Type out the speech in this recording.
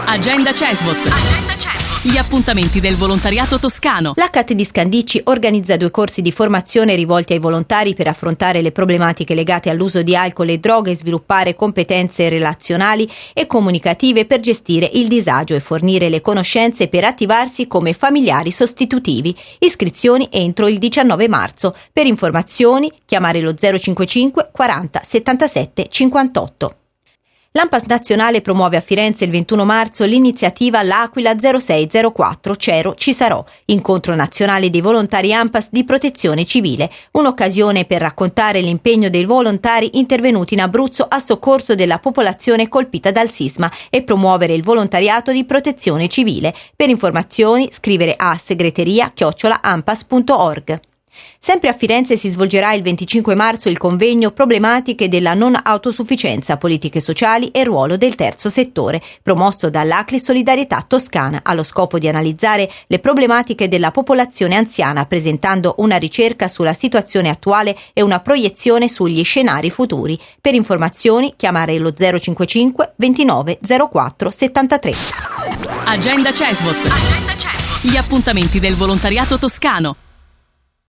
Agenda CESVOT. Gli appuntamenti del volontariato toscano. L'HT di Scandicci organizza 2 corsi di formazione rivolti ai volontari per affrontare le problematiche legate all'uso di alcol e droghe e sviluppare competenze relazionali e comunicative per gestire il disagio e fornire le conoscenze per attivarsi come familiari sostitutivi. Iscrizioni entro il 19 marzo. Per informazioni chiamare lo 055 40 77 58. L'ANPAS nazionale promuove a Firenze il 21 marzo l'iniziativa L'Aquila 0604 Cero Ci Sarò, incontro nazionale dei volontari ANPAS di protezione civile, un'occasione per raccontare l'impegno dei volontari intervenuti in Abruzzo a soccorso della popolazione colpita dal sisma e promuovere il volontariato di protezione civile. Per informazioni scrivere a segreteria@ampas.org. Sempre a Firenze si svolgerà il 25 marzo il convegno Problematiche della non autosufficienza, politiche sociali e ruolo del terzo settore, promosso dall'ACLI Solidarietà Toscana, allo scopo di analizzare le problematiche della popolazione anziana, presentando una ricerca sulla situazione attuale e una proiezione sugli scenari futuri. Per informazioni chiamare lo 055 29 04 73. Agenda CESVOT. Gli appuntamenti del volontariato toscano.